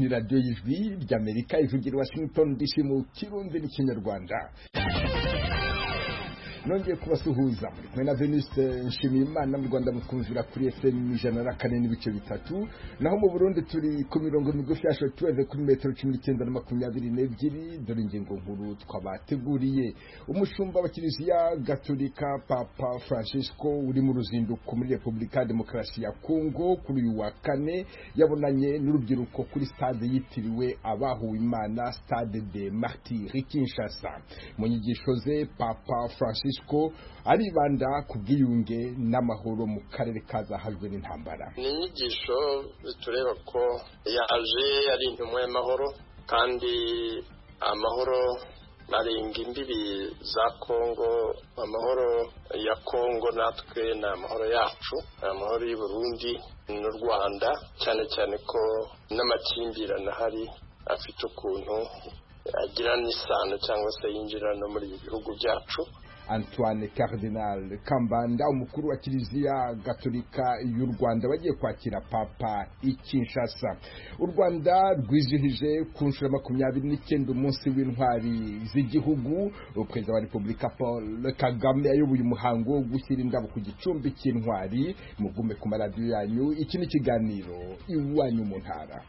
radiyo y'ijwi ry'Amerika ivugira Washington DC mu Kirundi n'Ikinyarwanda. Nongeye kubasuhuza muri kumwe na Venuste Nshimiyimana mu Rwanda mukumvira kuri FM 104.3 naho mu Burundi turi ku mirongo migufi ya shortwave kuri metero 1922. Dore ingingo nkuru twabateguriye. Umushumba wa Kiliziya Gatolika Papa Francisco uri mu ruzinduko muri Republika Demokarasi ya Kongo kuri uyu wa kane yabonanye n'urubyiruko kuri stade yitiriwe abahuwe Imana, Stade des Martyrs Kinshasa. Mu nyigisho ze Papa Francisco aribanda ku bwiyunge n'amahoro mu karere kazahajwe n'intambara. Ni inyigisho zitureba ko yaje ari intumwa y'amahoro, kandi amahoro arenga imbibi za Kongo. Amahoro ya Kongo natwe ni amahoro yacu, amahoro y'u Burundi n'u Rwanda, cyane cyane ko n'amakimbirane ahari afite ukuntu agira n'isano cyangwa se yinjira no muri bihugu byacu. Antoine Cardinal Kambanda, umukuru wa Kiliziya Gatolika y'u Rwanda, bagiye kwakira Papa i Kinshasa. U Rwanda rwizihije ku nshuro 29 umunsi w'intwari z'igihugu. Perezida wa Repubulika Paul Kagame ayoboye umuhango wo gushyira indabo ku gicumbi cy'intwari. Mugume ku maradiyo yanyu, iki ni ikiganiro Iwanyu mu Ntara.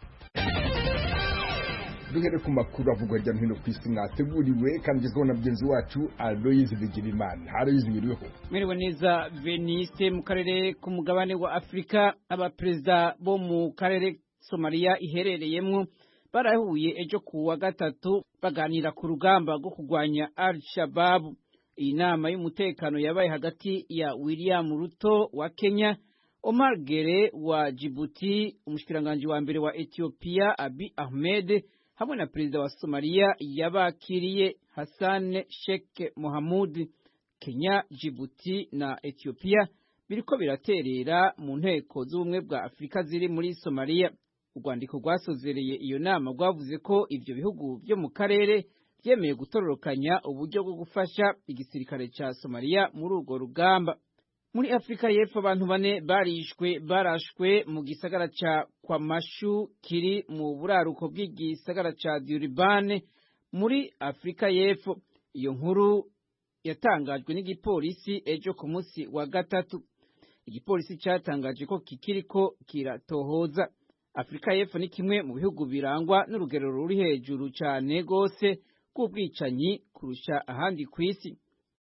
Duhere ku makuru avugwa hirya no hino ku isi mwateguriwe kandi ugezweho na mugenzi wacu Aloyizi Bigirimana. Aloyizi, mwiriweho? Mwiriwe neza Veniste. Mu karere k'umugabane wa Afrika, abaperezida bo mu karere Somalia iherereyemo barahuye ejo ku wa gatatu baganira ku rugamba rwo kurwanya Al-Shabaab. Iyi nama y'umutekano yabaye hagati ya William Ruto wa Kenya, Omar Gere wa Djibouti, umushikiranganji wa mbere wa Ethiopia Abiy Ahmed, hamwe na perezida wa Somalia yabakiriye Hassan Sheikh Mohamud. Kenya, Djibouti na Ethiopia biriko biraterera mu nteko z'ubumwe bwa Afrika ziri muri Somalia. Urwandiko rwasozereye iyo nama rwavuze ko ivyo bihugu byo mu karere byemeye gutororokanya uburyo bwo gufasha igisirikare ca Somalia muri urwo rugamba. Muri Afrika y'Epfo, abantu 4 barashwe mu gisagara ca Kwamashu kiri mu buraruko bw'igisagara ca Durban muri Afrika y'Epfo. Iyo nkuru yatangajwe n'igipolisi ejo ku munsi wa gatatu. Igipolisi cyatangaje ko kikiriko kiratohoza. Afrika y'Epfo ni kimwe mu bihugu birangwa n'urugero ruri hejuru cyane gose k'ubwicanyi kurusha ahandi ku isi.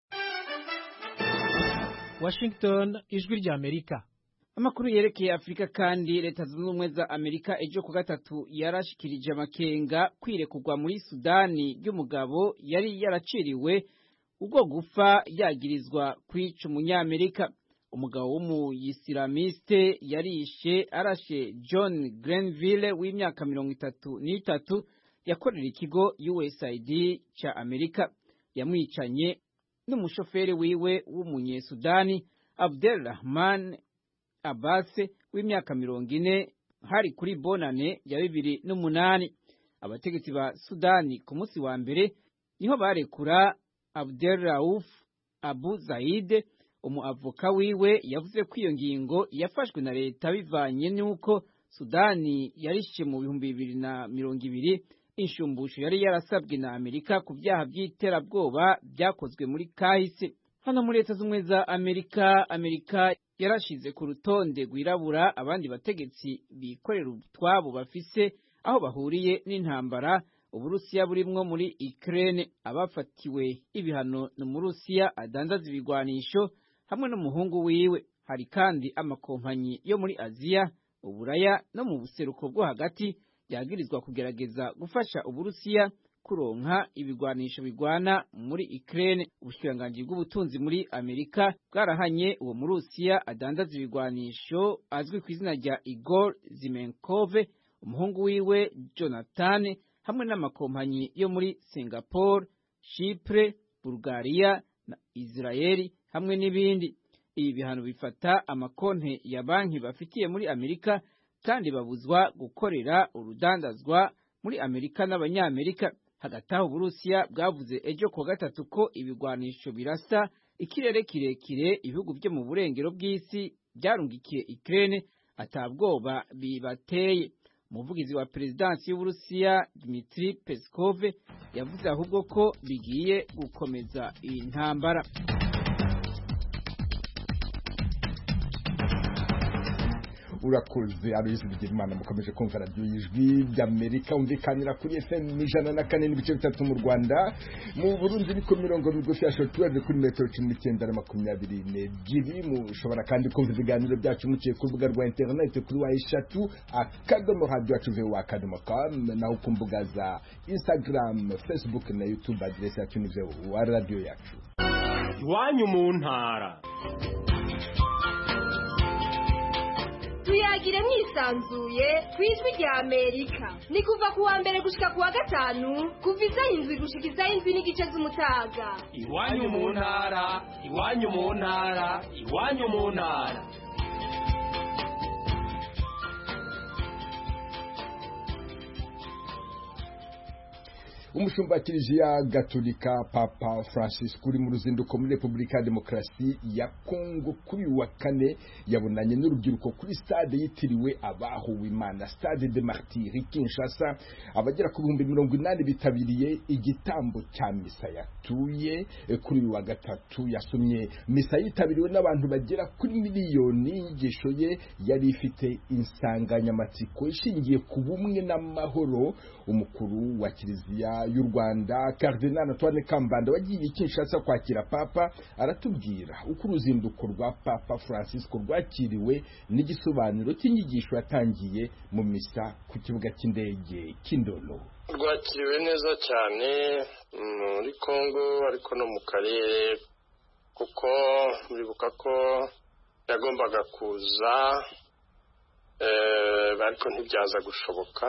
Washington, ijwi rya Amerika. Amakuru yerekeye Afrika kandi, Leta Zunze Ubumwe za Amerika ejo ku gatatu yarashikirije amakenga kwirekurwa muri Sudani y'umugabo yari yaraciriwe ubwo gufa yagirizwa kwica umunyamerika. Umugabo w'umuyisilamiste yarishe arashe John Grenville w'imyaka 33 yakorera ikigo USAID ca Amerika. Yamwicanye n'umushoferi wiwe w'umunyesudani Abdelrahman Abbas w'imyaka 40 hari kuri bonane ya 2008. Abategetsi ba Sudani ku munsi wa mbere niho barekura Abdelrauf Abu Zaid. Umuavoka wiwe yavuze ko iyo ngingo yafashwe na leta bivanye n'uko Sudani yarishe mu 2020 inshumbusho yari yarasabwe na Amerika ku byaha by'iterabwoba byakozwe muri kahise. Hano muri Leta Zunze za Amerika yarashize ku rutonde rwirabura abandi bategetsi bikorera utwabo bafise aho bahuriye n'intambara Uburusiya burimwo muri Ukraine. Abafatiwe ibihano mu Rusiya adandaza ibigwanisho hamwe n'umuhungu wiwe. Hari kandi amakompanyi yo muri Aziya, Uburaya no mu buseruko bwo hagati yagirizwa kugerageza gufasha Uburusiya kuronka ibigwanisho bigwana muri Ukraine. Ubushikiranganji bw'ubutunzi muri Amerika bwarahanye uwo mu Rusiya adandaza ibigwanisho azwi ku izina rya Igor Zimenkov, umuhungu wiwe Jonathan, hamwe n'amakompanyi yo muri Singapore, Chypre, Bulgaria na Israeli hamwe n'ibindi. Ibi bihano bifata amakonte ya banki bafitiye muri Amerika kandi babuzwa gukorera urudandazwa muri Amerika n'abanyamerika. Hagati aho Uburusiya bwavuze ejo ku gatatu ko ibigwanisho birasa ikirere kirekire ibihugu byo mu burengero bw'isi byarungikiye Ukraine atabwoba bibateye. umuvugizi wa perezidansi y'Uburusiya Dmitry Peskov yavuze ahubwo ko bigiye gukomeza iyi ntambara. urakoze Aloys Bigirimana. Mukomeje kumva radio y'Ijwi ry'Amerika umvikanira kuri FM 104.3 mu Rwanda, mu Burundi ni ku mirongo migufi ya shortwave kuri metero 19:22. Mushobora kandi kumva ibiganiro byacu muciye ku rubuga rwa internet kuri eshatu akadomo radio @voa.com, naho ku mbuga za Instagram, Facebook na YouTube address yacu ni VOA radio yacu. Iwanyu mu ntara. Tuyagire mwisanzuye kw'Ijwi ry'Amerika. Ni kuva ku wa mbere gushika ku wa gatanu kuva isaha 7 gushika isaha 7:30 z'umutaga. Iwanyu mu ntara, iwanyu mu ntara, iwanyu mu ntara. Umushumba Kiliziya Gatolika Papa Francis kuri mu ruzinduko muri Republika ya Demokarasi ya Kongo kuri wa kane yabonanye n'urubyiruko kuri stade yitiriwe abahuwe Imana, Stade de Martyrs Kinshasa. Abagera ku 80,000 bitabiriye igitambo cya misa yatuye kuri wa gatatu. Yasomye misa yitabiriwe n'abantu bagera kuri miliyoni. Inyigisho ye yari ifite insanganyamatsiko ishingiye ku bumwe n'amahoro. Umukuru wa Kiliziya y'u Rwanda Cardinal Antoine Kambanda wagiye Kinshasa kwakira Papa aratubwira uko uruzinduko rwa Papa Francisco rwakiriwe n'igisobanuro cy'inyigisho yatangiye mu misa ku kibuga cy'indege Kindolo. Rwakiriwe neza cyane muri Kongo ariko no mu karere, kuko muribuka ko yagombaga kuza ariko ntibyaza gushoboka.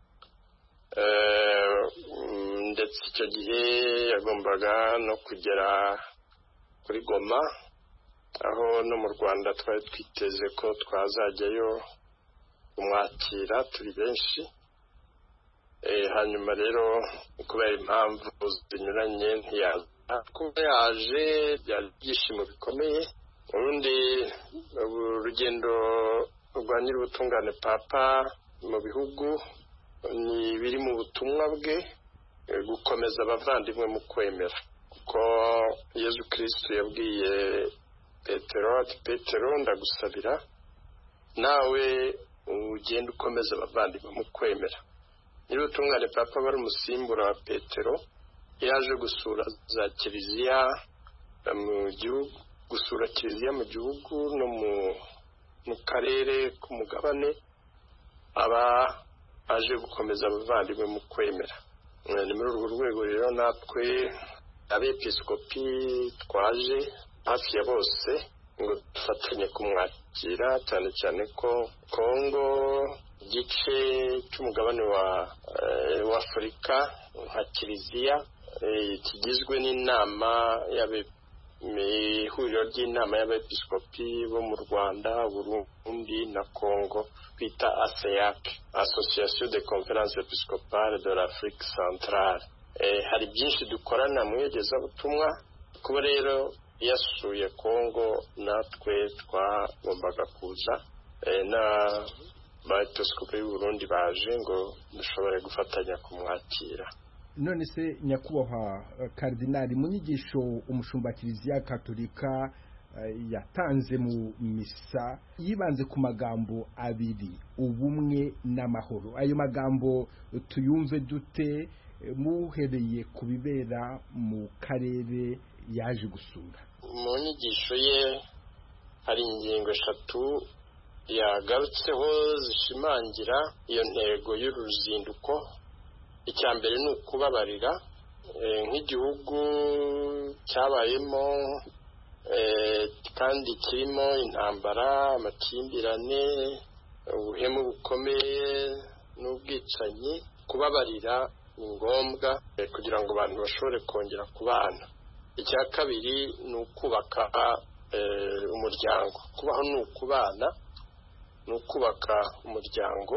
Ndetse icyo gihe yagombaga no kugera kuri Goma, aho no mu Rwanda twari twiteze ko twazajyayo kumwakira turi benshi. Hanyuma rero kubera impamvu zinyuranye ntiyaza. Kuba yaje byari ibyishimo bikomeye. Urundi urugendo rwa Nyirubutungane Papa mu bihugu ni biri mu butumwa bwe gukomeza abavandimwe mu kwemera, kuko Yesu Kristo yabwiye Petero ati Petero ndagusabira nawe ugenda ukomeza abavandimwe mu kwemera. Nyirubutungane Papa bari umusimbura wa Petero, yaje gusura za Kiliziya mu gihugu, gusura Kiliziya mu gihugu no mu karere k'umugabane, aba aje gukomeza abavandimwe mu kwemera. Ni muri urwo rwego rero natwe abepiskopi twaje hafi ya bose ngo dufatanye kumwakira, cyane cyane ko Kongo igice cy'umugabane wa Afurika nka Kiliziya kigizwe n'inama ihuriro ry'inama y'abepiskopi bo mu Rwanda, Burundi na Kongo bita ASEAC, Association de Conférence Episcopale de l'Afrique Centrale. Hari byinshi dukorana mu iyogezabutumwa. Kuba rero yasuye Kongo natwe twagombaga kuza, na abepiskopi b'u Burundi baje ngo dushobore gufatanya kumwakira. None se nyakubahwa Kardinali, mu nyigisho umushumba Kiliziya Gatolika yatanze mu misa yibanze ku magambo abiri, ubumwe n'amahoro. Ayo magambo tuyumve dute muhereye ku bibera mu karere yaje gusura? Mu nyigisho ye hari ingingo 3 yagarutseho zishimangira iyo ntego y'uruzinduko. Icya mbere ni ukubabarira, nk'igihugu cyabayemo kandi kirimo intambara, amakimbirane, ubuhemu bukomeye n'ubwicanyi. Kubabarira ni ngombwa kugira ngo abantu bashobore kongera kubana. Icya kabiri ni ukubaka umuryango. Kubaho ni ukubana, ni ukubaka umuryango,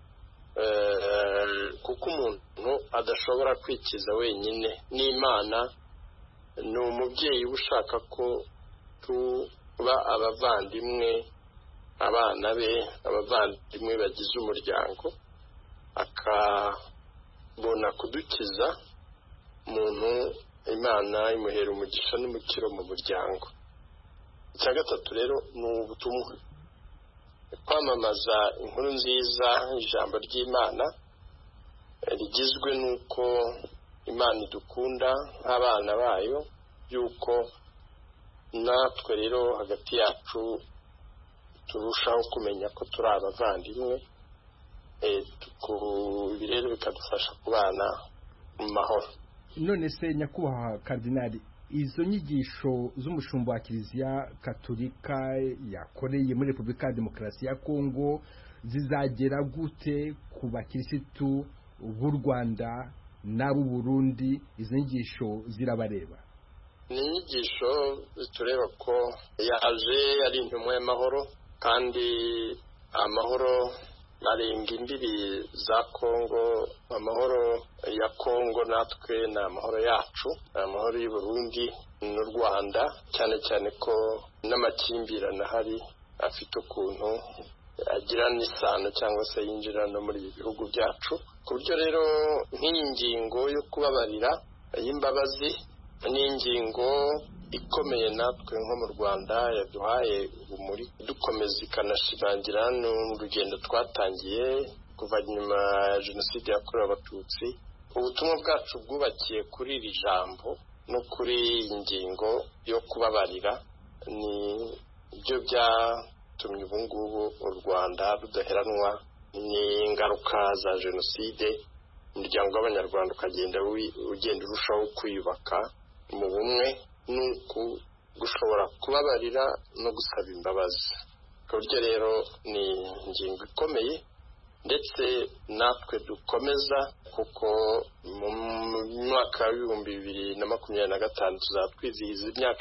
kuko umuntu adashobora kwikiza wenyine. N'Imana ni umubyeyi ushaka ko tuba abavandimwe, abana be, abavandimwe bagize umuryango. akabona kudukiza umuntu Imana imuhera umugisha n'umukiro mu muryango. Icya gatatu rero ni ubutumwa, kwamamaza inkuru nziza, ijambo ry'Imana rigizwe n'uko Imana idukunda nk'abana bayo, yuko natwe rero hagati yacu turushaho kumenya ko turi abavandimwe, ibi rero bikadufasha kubana mu mahoro. None se nyakubahwa Kardinali, izo nyigisho z'umushumba wa Kiliziya Katolika yakoreye muri Repubulika ya Demokarasi ya Kongo zizagera gute ku bakirisitu b'u Rwanda n'ab'u Burundi? Izo nyigisho zirabareba? Ni inyigisho zitureba ko yaje ari intumwa y'amahoro, kandi amahoro arenga imbibi za Kongo. Amahoro ya Kongo natwe ni amahoro yacu, amahoro y'u Burundi n'u Rwanda, cyane cyane ko n'amakimbirane ahari afite ukuntu agira n'isano cyangwa se yinjira no muri ibi bihugu byacu. Ku buryo rero nk'iyi ngingo yo kubabarira y'imbabazi ni ingingo ikomeye natwe nko mu Rwanda yaduhaye urumuri, dukomeza ikanashimangira n'urugendo twatangiye kuva nyuma ya Jenoside yakorewe Abatutsi. Ubutumwa bwacu bwubakiye kuri iri jambo no kuri iyi ngingo yo kubabarira, ni byo byatumye ubu ngubu u Rwanda rudaheranwa n'ingaruka za Jenoside. Umuryango w'Abanyarwanda ukagenda ugenda urushaho kwiyubaka mu bumwe n'uku gushobora kubabarira no gusaba imbabazi. Ku buryo rero ni ingingo ikomeye, ndetse natwe dukomeza, kuko mu mwaka w'ibihumbi 2025 tuzatwizihiza imyaka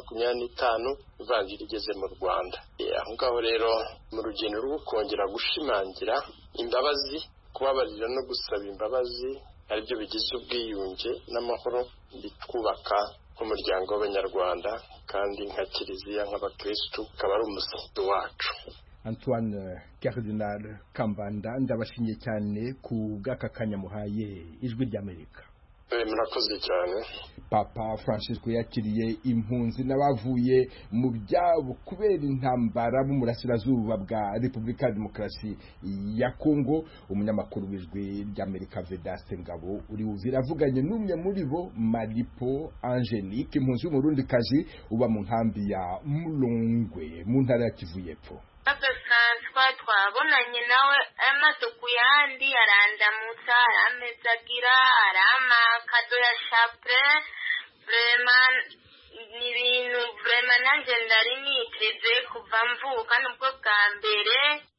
125 ivanjiri igeze mu Rwanda. Aho ngaho rero mu rugendo rwo kongera gushimangira imbabazi, kubabarira no gusaba imbabazi aribyo bigize ubwiyunge n'amahoro bitwubaka nk'umuryango w'Abanyarwanda, kandi nka Kiliziya nk'abakristu akaba ari umusanzu wacu. Antoine Cardinal Kambanda, ndabashimiye cyane ku bw'aka kanya muhaye Ijwi ry'Amerika. Murakoze cyane. Papa Francisco yakiriye impunzi n'abavuye mu byabo kubera intambara mu burasirazuba bwa Repubulika ya Demokarasi ya Kongo. Umunyamakuru w'Ijwi ry'Amerika Vedaste Ngabo uri Uvira avuganye n'umwe muri bo, Maripo Angelique, impunzi y'umurundikazi uba mu nkambi ya Mulongwe mu ntara ya Kivu y'Epfo. Papa Francois twabonanye nawe amaze kuyandi arandamutsa, aramezagira, arama kado ya chapre. Vraiment ni ibintu vraiment nanjye ndari niteze kuva mvuka, nubwo bwa mbere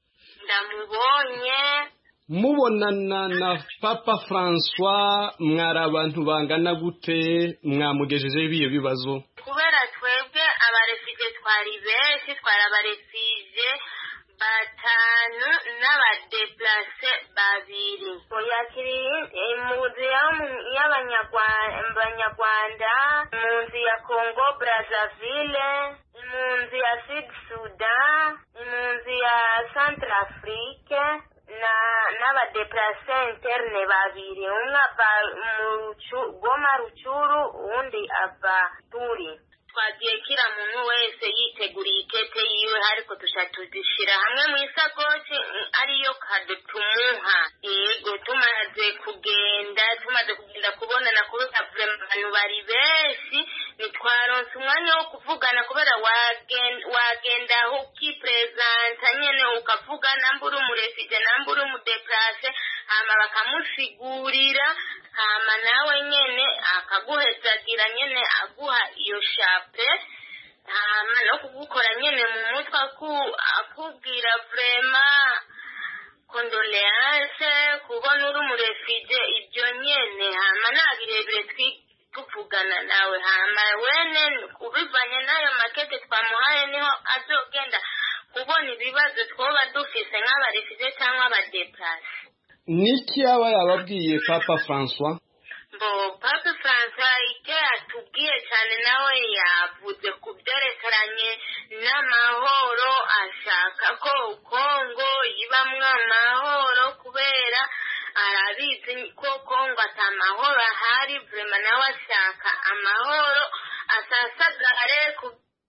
ndamubonye. Mubonana na Papa Francois mwari abantu bangana gute? Mwamugejeje ibiyo bibazo? Kubera twebwe abarefije twari benshi, twari abarefije batanu n'abadeplase babiri. Yakiriye impunzi y'Abanyarwanda, impunzi ya Congo Brazzaville, impunzi ya Sud Sudan, impunzi ya Centrafrique n'abadeplase interne babiri, umwe ava mu Goma Ruchuru, uwundi ava Turi. Twagiye kira muntu wese yiteguriye ikete yiwe, ariko tushira hamwe mu isakoshi ariyo kado tumuha. Yego tumaze kugenda kubonana kubera abantu bari benshi, nitwaronse umwanya wo kuvugana kubera wagenda aho ukipresenta nyene ukavuga nambura umurefije nambura umudeplase, hama bakamusigurira, hama nawe nyene akaguhezagira nyene aguha iyo shape, hama no kugukora nyene mu mutwe akubwira vraiment condoléance kubona uri umurefije, ibyo nyene hama nabirebire tuvugana nawe, hama wene ubivanye n'ayo makete twamuhaye niho azogenda kubona ibibazo twoba dufise nk'abarefije cyangwa abadeplase. Niki yaba yababwiye Papa Francois? Papa Francois icyo yatubwiye cyane nawe yavuze ku byerekeranye n'amahoro, ashaka ko Kongo ibamwo amahoro kubera ahari vrema nawe ashaka amahoro asasagare ku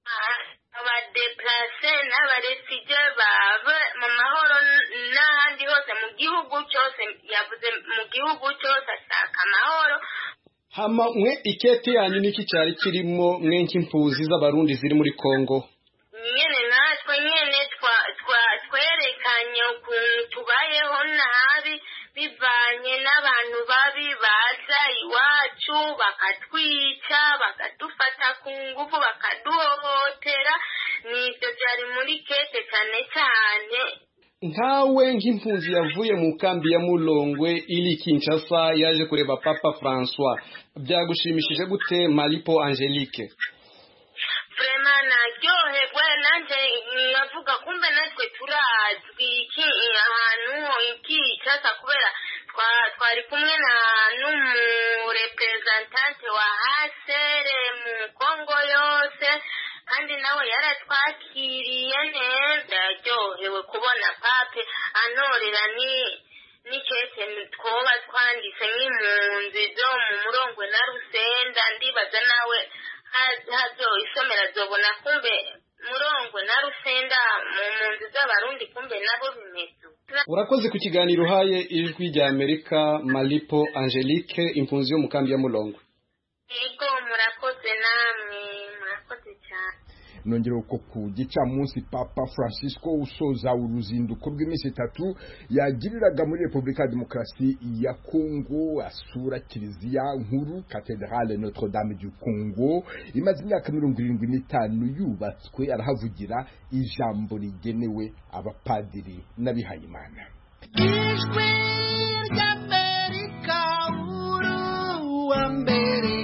abadeplase n'abarefugye babe mu mahoro n'ahandi hose mu gihugu cyose. Yavuze mu gihugu cyose ashaka amahoro. Hama mwe ikete yanyu niki cyari kirimo mwe nk'impuzi z'abarundi ziri muri Kongo? Nyene natwe nyene twerekanye ukuntu tubayeho nabi bivanye n'abantu babi baza iwacu bakatwica bakadufata ku ngufu bakaduhohotera. Nibyo byari muri kete cyane cyane. Nkawe nk'impunzi yavuye mu kambi ya Mulongwe ili Kinshasa yaje kureba Papa François, byagushimishije gute Malipo Angelique? Vraiment naryoherwa nanje navuga kumbe natwe turazwi iki ahantu iki cyasa kubera twari kumwe na n'umurepresentante wa hasere mu Kongo yose kandi nawe yaratwakiriye neza. Yaryohewe kubona pape anorera ni kete twoba twanditse nk'impunzi zo mu Murongwe na Rusenda. Ndibaza nawe hazo isomera zobona kumbe Murongwe na Rusenda mu mpunzi z'abarundi kumbe nabo bimezo. Urakoze ku kiganiro haye ijwi rya Amerika Malipo Angelique, impunzi yo mu kambi ya Mulongwe. Yego murakoze namwe, murakoze cyane. Nongera uko ku gicamunsi Papa Francisco usoza uruzinduko rw'iminsi 3 yagiriraga muri Republika ya Demokarasi ya Kongo, asura kiliziya nkuru Cathedrale Notre Dame du Congo imaze imyaka 75 yubatswe. Arahavugira ijambo rigenewe abapadiri n'abihayimana. Ijwi ry'Amerika uruwambere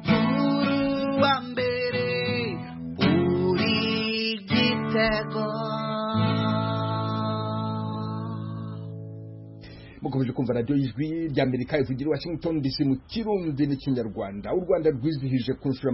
mukomeje kumva radio y'ijwi ry'Amerika ivugira Washington DC mu Kirundi n'Ikinyarwanda. U Rwanda rwizihije ku nshuro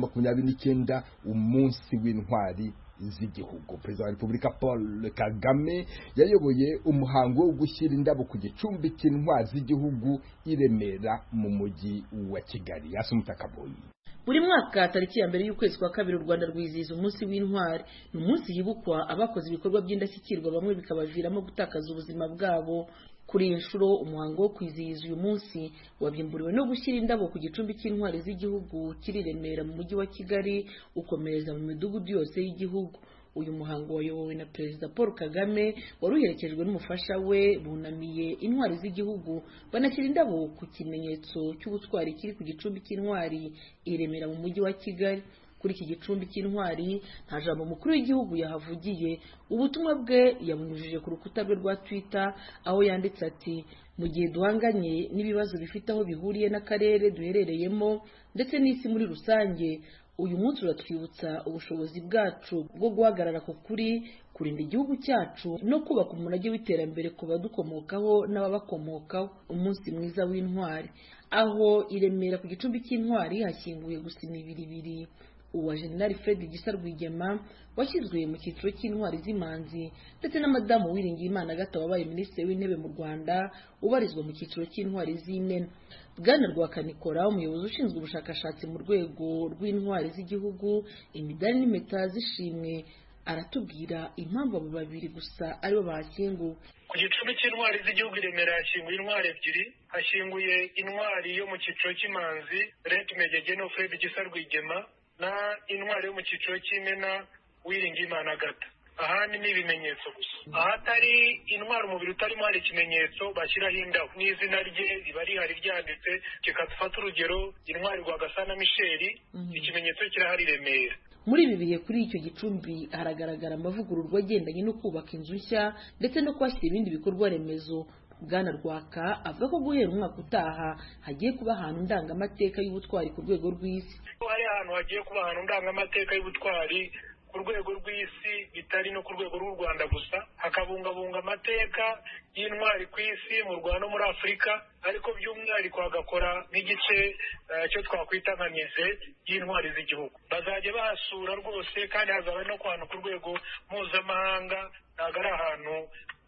29 umunsi w'intwari z'igihugu. Perezida wa Repubulika Paul Kagame yayoboye umuhango wo gushyira indabo ku gicumbi cy'intwari z'igihugu i Remera mu mujyi wa Kigali. Asumutakaboyi. Buri mwaka tariki ya mbere y'ukwezi kwa kabiri u Rwanda rwizihiza umunsi w'intwari. Ni umunsi yibukwa abakoze ibikorwa by'indashyikirwa bamwe bikabaviramo gutakaza ubuzima bwabo. Kuri iyi nshuro umuhango wo kwizihiza uyu munsi wabimburiwe no gushyira indabo ku gicumbi cy'intwari z'igihugu kiri Remera mu mujyi wa Kigali ukomereza mu midugudu yose y'igihugu. Uyu muhango wayobowe na Perezida Paul Kagame waruherekejwe n'umufasha we bunamiye intwari z'igihugu banashyira indabo ku kimenyetso cy'ubutwari kiri ku gicumbi cy'intwari i Remera mu mujyi wa Kigali. Kuri iki gicumbi cy'intwari nta jambo mukuru w'igihugu yahavugiye. Ubutumwa bwe yabunyujije ku rukuta rwe rwa Twitter aho yanditse ati: mu gihe duhanganye n'ibibazo bifite aho bihuriye n'akarere duherereyemo ndetse n'isi muri rusange, uyu munsi uratwibutsa ubushobozi bwacu bwo guhagarara ku kuri, kurinda igihugu cyacu no kubaka umunage w'iterambere ku badukomokaho n'ababakomokaho. Umunsi mwiza w'intwari. Aho i Remera ku gicumbi cy'intwari hashyinguye gusa imibiri ibiri. Uwa General Fred Gisa Rwigema washyizwe mu cyiciro cy'intwari z'imanzi ndetse na Madamu Uwiringiyimana Agatha wabaye Minisitiri w'Intebe mu Rwanda ubarizwa mu cyiciro cy'intwari z'Imena. Bwana Rwakanikora umuyobozi ushinzwe ubushakashatsi mu rwego rw'intwari z'igihugu, imidari n'impeta z'ishimwe, aratubwira impamvu abo babiri gusa aribo bahashyinguwe. Ku gicumbi cy'intwari z'igihugu Remera hashyinguye intwari ebyiri. Hashyinguye intwari yo mu cyiciro cy'imanzi Red Major General Fred Gisa Rwigema na intwari yo mu cyiciro cy'Imena Uwiringiyimana Agatha. Aha ni ibimenyetso gusa. Ahatari intwari umubiri utarimo hari ikimenyetso bashyiraho indabo n'izina rye riba rihari ryanditse. Kikadufata urugero intwari Rwagasana Michel, ikimenyetso kirahari Remera. Muri ibi bihe kuri icyo gicumbi haragaragara amavugururwa agendanye no kubaka inzu nshya ndetse no kwashyira ibindi bikorwa remezo. Bwana Rwaka avuga ko guhera umwaka utaha hagiye kuba ahantu ndangamateka y'ubutwari ku rwego rw'isi. Hari ahantu hagiye kuba ahantu ndangamateka y'ubutwari ku rwego rw'isi, bitari no ku rwego rw'u Rwanda gusa. Hakabungabunga amateka y'intwari ku isi mu Rwanda no muri Afurika, ariko by'umwihariko hagakora nk'igice cyo twakwita nka mize y'intwari z'igihugu. Bazajya bahasura rwose kandi hazaba no ku hantu ku rwego mpuzamahanga. Ntabwo ari ahantu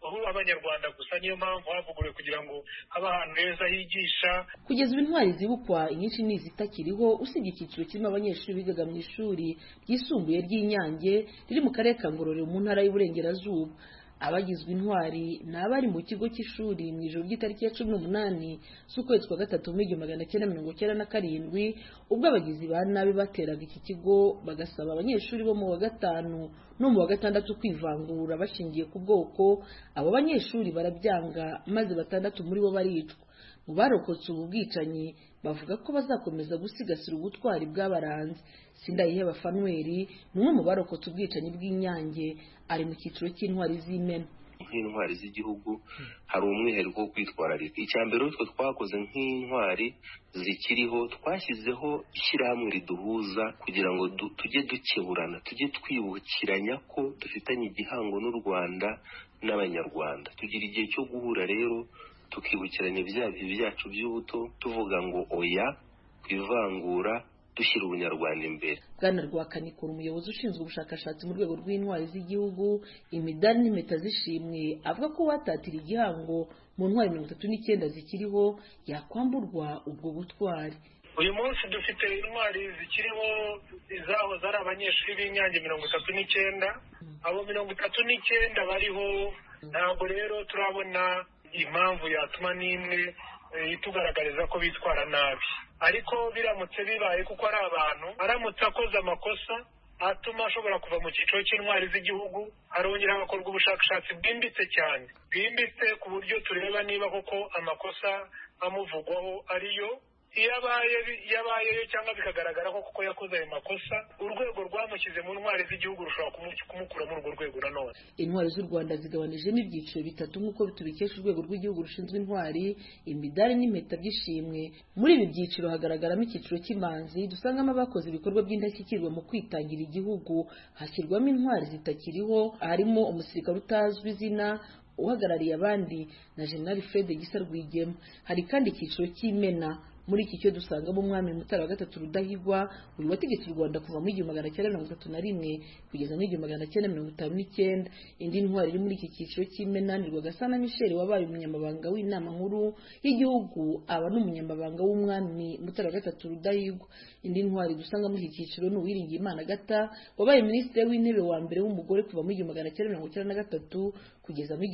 abanyarwanda gusa, niyo mpamvu havuguruwe kugira ngo habe ahantu heza higisha. Kugeza ubu intwari zibukwa inyinshi ni izitakiriho, usibye icyiciro kirimo abanyeshuri bigaga mu ishuri ryisumbuye ry'Inyange riri mu karere ka Ngororero mu ntara y'Uburengerazuba. Abagizwe intwari ni abari mu kigo cy'ishuri mu ijoro ry'itariki ya 18 z'ukwezi kwa gatatu mu 1997 ubwo abagizi ba nabi bateraga iki kigo bagasaba abanyeshuri bo mu wa gatanu no mu wa gatandatu kwivangura bashingiye ku bwoko. Abo banyeshuri barabyanga maze 6 muri bo baricwa. Mu barokotse ubu bwicanyi bavuga ko bazakomeza gusigasira ubutwari bw'abaranzi. Sindayiheba Fanuel n'umwe mu barokotse ubwicanyi bw'Inyange ari mu cyiciro cy'intwari z'Imena. Nk'intwari z'igihugu hari umwihariko wo kwitwararika. Icyambere utwo twakoze nk'intwari zikiriho, twashyizeho ishyirahamwe riduhuza kugira ngo tujye dukeburana, tujye twibukiranya ko dufitanye igihango n'u Rwanda n'Abanyarwanda. Tugira igihe cyo guhura rero tukibukiranya byacu by'ubuto, tuvuga ngo oya kwivangura, dushyira ubunyarwanda imbere. Bwana Rwakanikura, umuyobozi ushinzwe ubushakashatsi mu rwego rw'intwari z'igihugu, imidari n'impeta z'ishimwe, avuga ko watatira igihango mu ntwari 39 zikiriho yakwamburwa ubwo butwari. Uyu munsi dufite intwari zikiriho izahoze ari abanyeshuri b'Inyange 39. Abo 39 bariho, ntabwo rero turabona impamvu yatuma n'imwe itugaragariza ko bitwara nabi. Ariko biramutse bibaye kuko ari abantu, aramutse akoze amakosa atuma ashobora kuva mu cyiciro cy'intwari z'igihugu, arongera agakorwa ubushakashatsi bwimbitse cyane, bwimbitse ku buryo tureba niba koko amakosa amuvugwaho ariyo. Iyo yabayeyo cyangwa bikagaragara ko kuko yakoze ayo makosa, urwego rwamushyize mu ntwari z'igihugu rushobora kumukura muri urwo rwego nanone. Intwari z'u Rwanda zigabanijemo ibyiciro bitatu nk'uko tubikesha urwego rw'igihugu rushinzwe intwari, imidari n'impeta by'ishimwe. Muri ibi byiciro hagaragaramo icyiciro cy'imanzi dusangamo abakoze ibikorwa by'indashyikirwa mu kwitangira igihugu. Hashyirwamo intwari zitakiriho, harimo umusirikare utazwi izina uhagarariye abandi na General Fred Gisa Rwigema. Hari kandi icyiciro cy'Imena. Muri iki cyo dusangamo umwami Mutara wa gatatu Rudahigwa, uyu wategetse u Rwanda kuva mu 1931 kugeza mu 1959. Indi ntwari iri muri iki cyiciro cy'Imena ni Rwagasana Michel wabaye umunyamabanga w'inama nkuru y'igihugu, aba n'umunyamabanga w'umwami Mutara wa gatatu Rudahigwa. Indi ntwari dusanga muri iki cyiciro ni Uwiringiyimana Agata wabaye minisitiri w'intebe wa mbere w'umugore kuva mu 1993 kugeza mu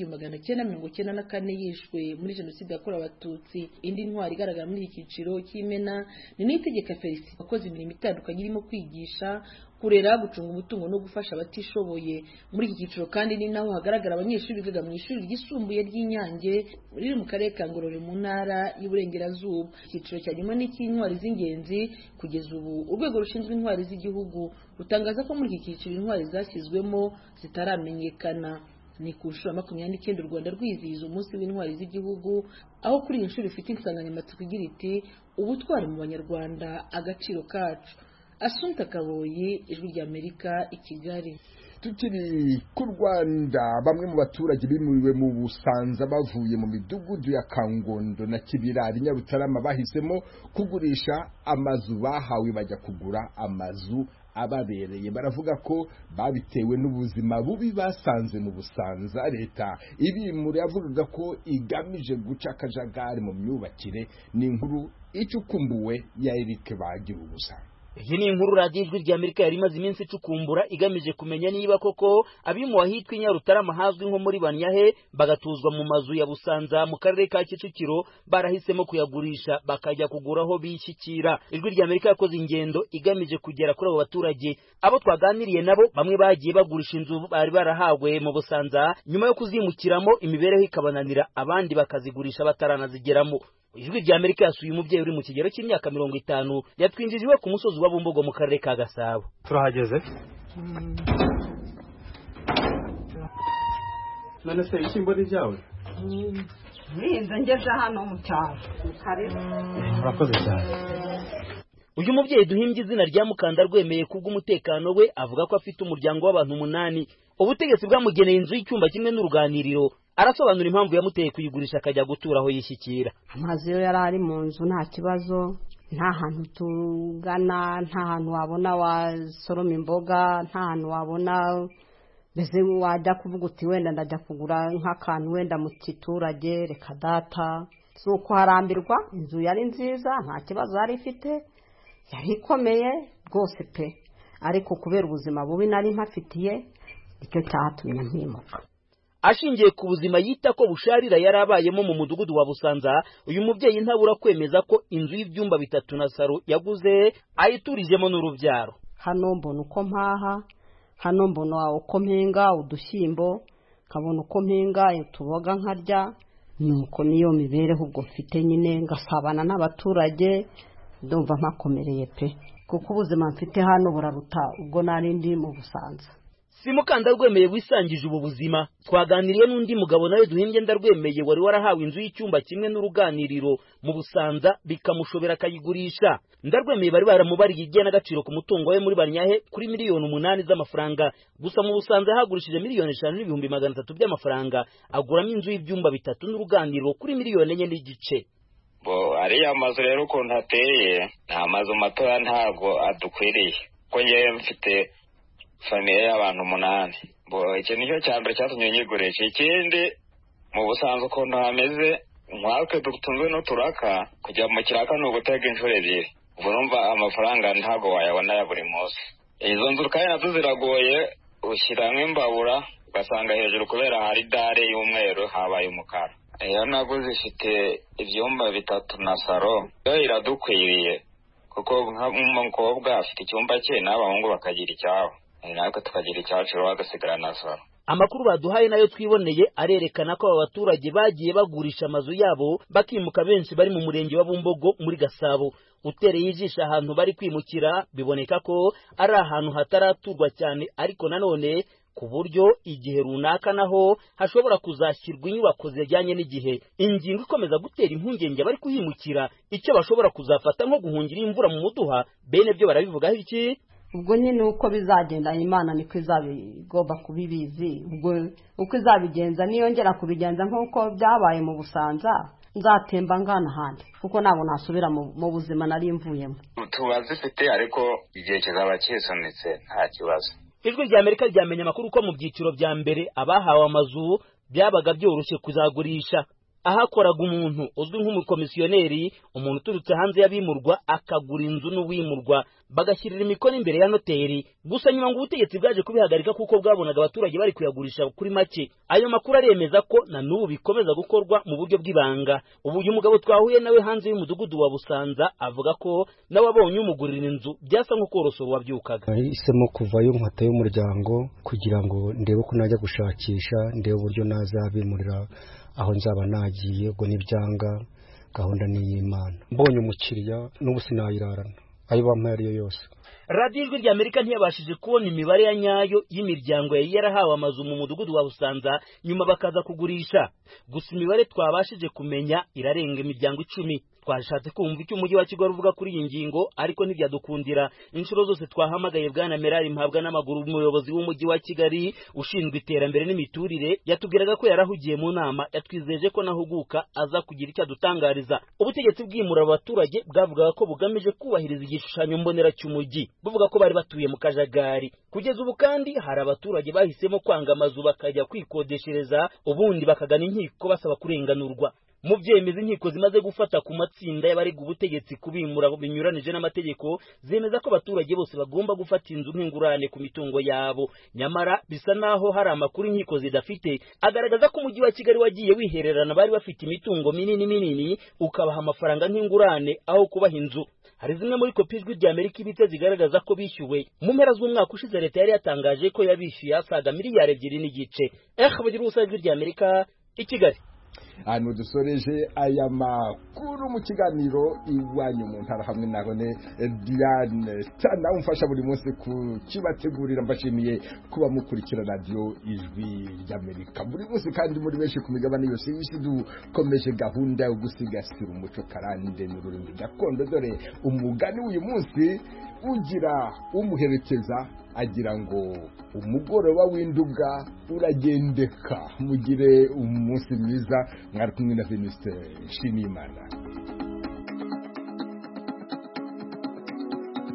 1994 yishwe muri jenoside yakorewe Abatutsi. Indi ntwari igaragara muri iki cyiciro cy'Imena ni Niyitegeka Felicite wakoze imirimo itandukanye irimo kwigisha, kurera, gucunga umutungo no gufasha abatishoboye. Muri iki cyiciro kandi ni naho hagaragara abanyeshuri biga mu ishuri ryisumbuye ry'Inyange riri mu karere ka Ngororero mu ntara y'Uburengerazuba. Icyiciro cya nyuma ni icy'intwari z'ingenzi. Kugeza ubu urwego rushinzwe intwari z'igihugu rutangaza ko muri iki cyiciro intwari zashyizwemo zitaramenyekana. Ni ku nshuro 29 u Rwanda rwizihiza umunsi w'intwari z'igihugu, aho kuri iyi nshuro ifite insanganyamatsiko igira iti ubutwari mu Banyarwanda, agaciro kacu. Assunta Kaboyi, Ijwi ry'Amerika, i Kigali. Tukiri ku Rwanda, bamwe mu baturage bimuriwe mu Busanza bavuye mu midugudu ya Kangondo na Kibirari Nyarutarama bahisemo kugurisha amazu bahawe bajya kugura amazu ababereye. Baravuga ko babitewe n'ubuzima bubi basanze mu Busanza. Leta ibimuri yavugaga ko igamije guca akajagari mu myubakire. Ni inkuru icukumbuwe ya Eric Bagira ubusa. Iyi ni inkuru radiyo Ijwi ry'Amerika yari imaze iminsi icukumbura igamije kumenya niba koko abimuwe ahitwa Nyarutarama hazwi nko muri Banyahe bagatuzwa mu mazu ya Busanza mu karere ka Kicukiro barahisemo kuyagurisha bakajya kuguraho bishyikira. Ijwi ry'Amerika yakoze ingendo igamije kugera kuri abo baturage. Abo twaganiriye nabo bamwe bagiye bagurisha inzu bari barahawe mu Busanza nyuma yo kuzimukiramo imibereho ikabananira, abandi bakazigurisha bataranazigeramo. Ijwi ry'Amerika yasuye umubyeyi uri mu kigero cy'imyaka 50 yatwinjije iwe ku musozi wa Bumbogo mu karere ka Gasabo. Turahageze. None se ishyimbo ni ryawe? Niza ngeze hano mu cyaro. Urakoze cyane. Uyu mubyeyi duhimbye izina rya Mukanda rwemeye kubw'umutekano we avuga ko afite umuryango w'abantu 8. Ubutegetsi bwamugeneye inzu y'icyumba kimwe n'uruganiriro. Arasobanura impamvu yamuteye kuyigurisha akajya gutura aho yishyikira. Amazi yo yari ari mu nzu nta kibazo, nta hantu tugana, nta hantu wabona wasoroma imboga, nta hantu wabona mbese wajya kuvuga uti wenda ndajya kugura nk'akantu wenda mu giturage reka data si uko harambirwa. Inzu yari nziza nta kibazo yari ifite, yari ikomeye rwose pe, ariko kubera ubuzima bubi nari mpafitiye icyo cyatumye mpimuka. Ashingiye ku buzima yita ko busharira yarabayemo mu mudugudu wa Busanza, uyu mubyeyi ntabura kwemeza ko inzu y'ibyumba 3 na saro yaguze ayiturijemo n'urubyaro. Hano mbona uko mpaha, hano mbona uko mpinga udushyimbo, nkabona uko mpinga utuboga nkarya, nuko niyo mibereho ubwo mfite nyine, ngasabana n'abaturage, ndumva mpakomereye pe, kuko ubuzima mfite hano buraruta ubwo nari ndi mu Busanza. Simukanda rwemeye wisangije ubu buzima. Twaganiriye n'undi mugabo nawe duhimbye ndarwemeye wari warahawe inzu y'icyumba kimwe n'uruganiriro mu Busanza bikamushobera akayigurisha. Ndarwemeye bari baramubariye igihe n'agaciro ku mutungo we muri Banyahe kuri miliyoni 8 z'amafaranga. Gusa mu Busanza hagurishije miliyoni 5,300 by'amafaranga, aguramo inzu y'ibyumba 3 n'uruganiriro kuri miliyoni 4 n'igice. Ariya mazu rero ukuntu ateye, nta mazu matoya ntabwo adukwiriye. Ko ngewe mfite famiye y'abantu 8. Icyo nicyo cyambere cyatumye nyigurisha. Ikindi mu Busanza ukuntu hameze, nkatwe dutunzwe n'uturaka, kujya mu kiraka ni ugutega inshuro 2. Urumva amafaranga ntabwo wayabona ya buri munsi. Izo nzu kandi nazo ziragoye, ushyiramo imbabura ugasanga hejuru kubera hari dare y'umweru habaye umukara. Iyo naguze ifite ibyumba 3 na saro, yo iradukwiriye kuko nk'umukobwa afite icyumba cye n'abahungu bakagira icyabo, natwe tukagira icyacu bagasigara na saro. Amakuru baduhaye nayo twiboneye arerekana ko aba baturage bagiye bagurisha amazu yabo bakimuka, benshi bari mu murenge wa Bumbogo muri Gasabo. Utereye ijisho ahantu bari kwimukira biboneka ko ari ahantu hataraturwa cyane, ariko nanone ku buryo igihe runaka naho hashobora kuzashyirwa inyubako zijyanye n'igihe. Ingingo ikomeza gutera impungenge bari kuhimukira, icyo bashobora kuzafata nko guhungira imvura mu muduha. Bene byo barabivugaho iki? Ubwo nyine uko bizagenda Imana niko izabigomba kubibizi. Ubwo uko izabigenza niyongera kubigenza nk'uko byabaye mu Busanza, nzatemba ngana handi kuko nabo nasubira mu buzima nari mvuyemo. Tubazifite ariko igihe kizaba cyisonetse nta kibazo. Ijwi rya Amerika ryamenye amakuru ko mu byiciro bya mbere abahawe amazu byabaga byoroshye kuzagurisha. Ahakoraga umuntu uzwi nk'umukomisiyoneri, umuntu uturutse hanze y'abimurwa akagura inzu n'uwimurwa, bagashyirira imikono imbere ya noteri. Gusa nyuma ngo ubutegetsi bwaje kubihagarika kuko bwabonaga abaturage bari kuyagurisha kuri make. Ayo makuru aremeza ko na n'ubu bikomeza gukorwa mu buryo bw'ibanga. Ubu uyu mugabo twahuye nawe hanze y'umudugudu wa Busanza avuga ko nawe abonye umugurira inzu byasa nko korosora wabyukaga. Nahisemo kuvayo nkata y'umuryango kugira ngo ndebe ko najya gushakisha, ndebe uburyo nazabimurira aho nzaba nagiye. Ubwo nibyanga gahunda n'iy'Imana. Mbonye umukiriya n'ubu sinayirarana, ayo bampaye ariyo yose. Radio Ijwi rya Amerika ntiyabashije kubona imibare ya nyayo y'imiryango yarahawe amazu mu mudugudu wa Busanza nyuma bakaza kugurisha. Gusa imibare twabashije kumenya irarenga imiryango 10. Twashatse kumva icyo umujyi wa Kigali uvuga kuri iyi ngingo, ariko ntibyadukundira. Inshuro zose twahamagaye bwana Merari Mpabwa n'amaguru, umuyobozi w'umujyi wa Kigali ushinzwe iterambere n'imiturire, yatubwiraga ko yarahugiye mu nama, yatwizeje ko nahuguka aza kugira icyo adutangariza. Ubutegetsi bwimura abaturage bwavugaga ko bugamije kubahiriza igishushanyo mbonera cy'umujyi, buvuga ko bari batuye mu kajagari. Kugeza ubu kandi hari abaturage bahisemo kwanga amazu bakajya kwikodeshereza, ubundi bakagana inkiko basaba kurenganurwa. Mu byemeza inkiko zimaze gufata ku matsinda y'abari ubutegetsi kubimura binyuranije n'amategeko, zemeza ko abaturage bose bagomba gufata inzu nk'ingurane ku mitungo yabo. Nyamara bisa naho hari amakuru inkiko zidafite agaragaza ko umujyi wa Kigali wagiye wihererana bari bafite imitungo minini ukabaha amafaranga nk'ingurane aho kubaha inzu. Hari zimwe muri kopi Ijwi rya Amerika ibitse zigaragaza ko bishyuwe. Mu mpera z'umwaka ushize leta yari yatangaje ko yabishyuye asaga miliyari 2 n'igice. Bagira ubusa Ijwi rya Amerika i Kigali. Hano dusoreje aya makuru mu kiganiro Iwanyu mu Ntara hamwe nabone Diane Tana umfasha buri munsi kukibategurira. Mbashimiye kuba mukurikira radio Ijwi ry'Amerika buri munsi kandi muri benshi ku migabane yose y'isi. Dukomeje gahunda yo gusigasira umuco karande n'ururimi gakondo. Dore umugani uyu munsi ugira umuherekeza agira ngo umugoroba w'induga uragendeka. Mugire umunsi mwiza. Mwari kumwe na Venuste Nshimiyimana.